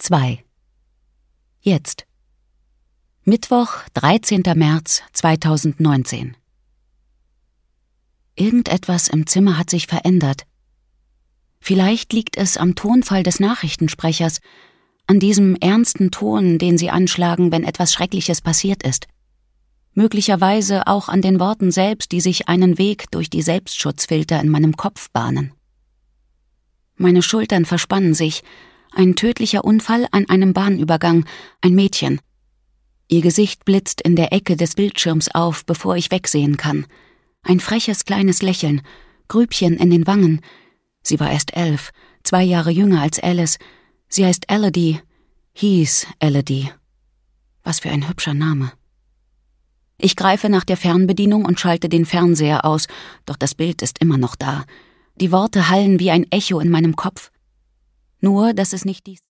2. Jetzt. Mittwoch, 13. März 2019. Irgendetwas im Zimmer hat sich verändert. Vielleicht liegt es am Tonfall des Nachrichtensprechers, an diesem ernsten Ton, den sie anschlagen, wenn etwas Schreckliches passiert ist. Möglicherweise auch an den Worten selbst, die sich einen Weg durch die Selbstschutzfilter in meinem Kopf bahnen. Meine Schultern verspannen sich. Ein tödlicher Unfall an einem Bahnübergang, ein Mädchen. Ihr Gesicht blitzt in der Ecke des Bildschirms auf, bevor ich wegsehen kann. Ein freches kleines Lächeln, Grübchen in den Wangen. Sie war erst 11, 2 Jahre jünger als Alice. Sie heißt Elodie, hieß Elodie. Was für ein hübscher Name. Ich greife nach der Fernbedienung und schalte den Fernseher aus, doch das Bild ist immer noch da. Die Worte hallen wie ein Echo in meinem Kopf. Nur, dass es nicht dies